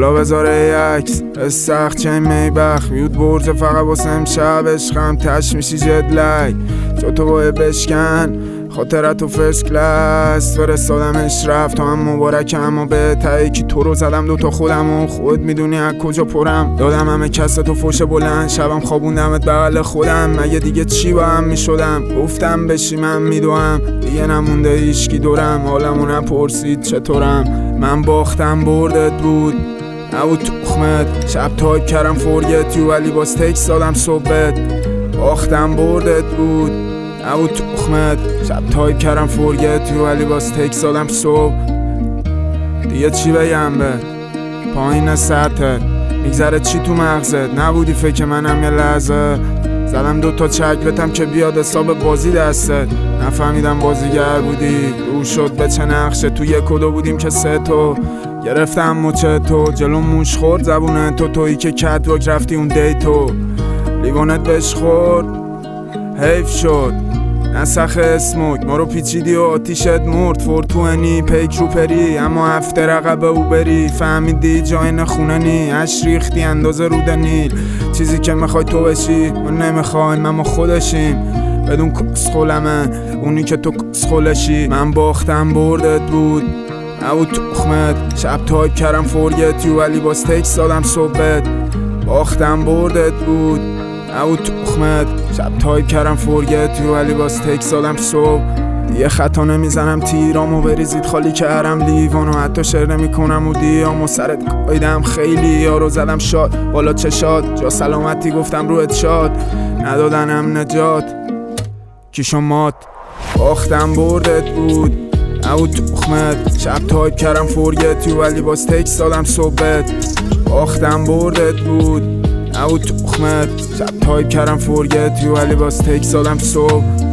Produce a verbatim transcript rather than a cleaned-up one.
حالا بذاره یکس استخ چه میبخ بیود برزه فقط واسه امشب عشقم تش میشی جدلک تو تو باید بشکن خاطرت و فرست کلاس فرستادمش رفت تو هم مبارک اما به تایی تو رو زدم دوتا خودم و خود میدونی از کجا پرم دادم همه کس تو فوش بلند شبم خوابوندمت بغل خودم مگه دیگه چی با هم میشدم گفتم بشی من میدوم دیگه نمونده ایشکی دورم حالمو نپرسید چطورم من باختم بردت بود نبود تخمت شب تایپ کردم فورگت یو ولی باز تکس دادم صبحت باختم بردت بود نبود تخمت شب تایپ کردم فورگت یو ولی باز تکس دادم صبح دیگه چی بگم به پایین سطحت میگذره چی تو مغزت نبودی فکر منم یه لحظه زدم دوتا چک بتم که بیاد حساب بازی دستت نفهمیدم بازیگر بودی رو شد به چه نقشه تو یک و دو بودیم که سه تو گرفتم مچه تو جلو موش خورد زبونه تو تویی که کت واک رفتی اون دیتو لیوانت بهش خورد حیف شد نسخ اسموک ما رو پیچیدی و آتیشت مرد فورتوانی پیک رو پری اما هفته رقبه او بری فهمیدی جای نخونه نی اش ریختی اندازه رود نیل چیزی که میخوای تو بشی ما نمیخوایم اما خودشیم بدون کسخولمه اونی که تو کسخولشی من باختم بردت بود نبود تخمت شب تایپ کردم فورگت یو ولی باز تکس دادم صبحت باختم بردت بود نبود تخمت شب تایپ کردم فورگت یو ولی باز تکس دادم صبح دیگه خطا نمیزنم تیرامو بریزید خالی کردم لیوانو حتی شعر نمیکنم و دیامو سرت قایدم خیلی یارو زدم شاد بالا چشاد جا سلامتی گفتم روت شاد ندادنم نجات کیشو مات باختم بردت بود نبود تخمت شب تایپ کردم فورگت یو ولی باز تکس دادم صبحت باختم بردت بود نبود تخمت شب تایپ کردم فورگت یو ولی باز تکس دادم صبح